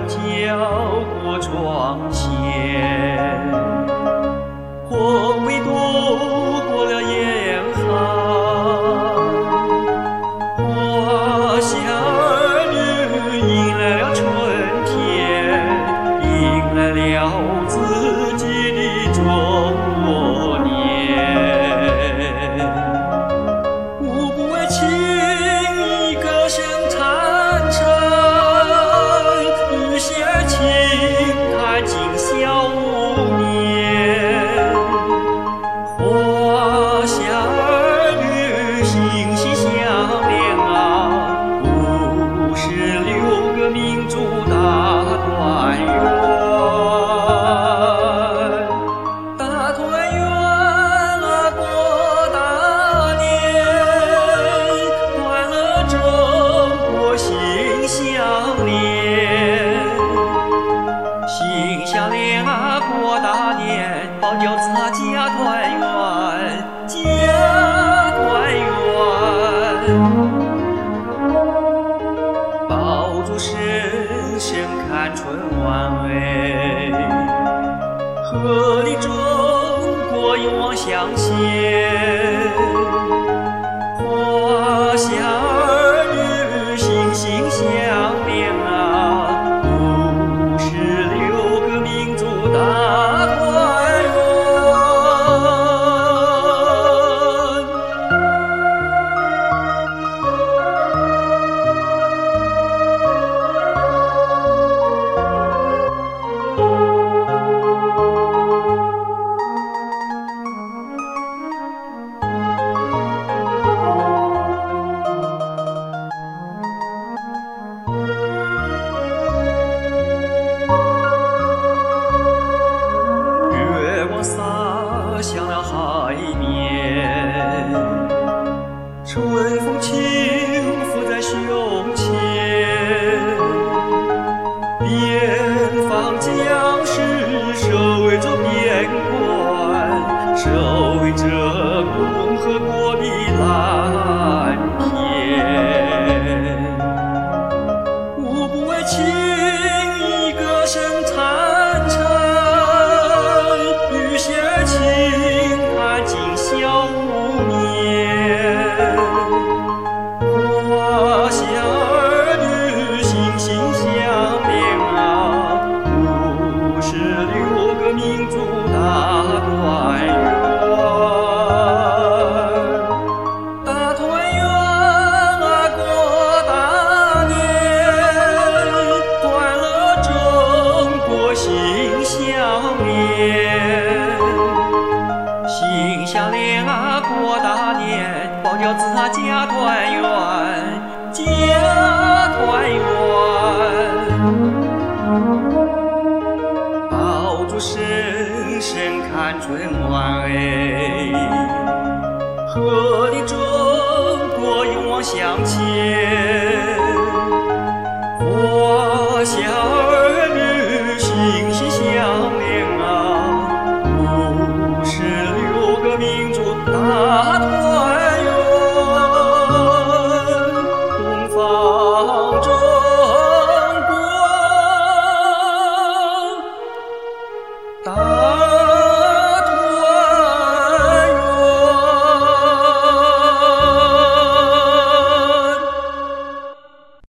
交过窗前，红梅渡过了严寒，花香儿女迎来了春天，迎来了自己的中国年。吾不为情一歌声传承，与写情看今宵无年。花香儿女心心相连啊，56个民族大团圆，大团圆啊过大年，欢乐中国心相连，心相连啊过大年，保饺子啊家团圆，家团圆。爆竹声声看春晚哎，鹤立中国勇往向前，花香儿女心心相连啊，56个民族大团圆。月光洒向了海面，春风轻拂在胸前，边防将士守卫着边关，守卫着共和国的蓝天。吾不为情一歌声传承，与写情看今宵无年。花香儿女心心相连啊，56个民族大团圆，大团圆啊过大年，欢乐中国心相连，心相连啊过大年，包饺子啊家团圆，家团圆。爆竹声声看春晚哎，鹤立中国勇往向前，花香儿女心心相连啊，56个民族大团圆。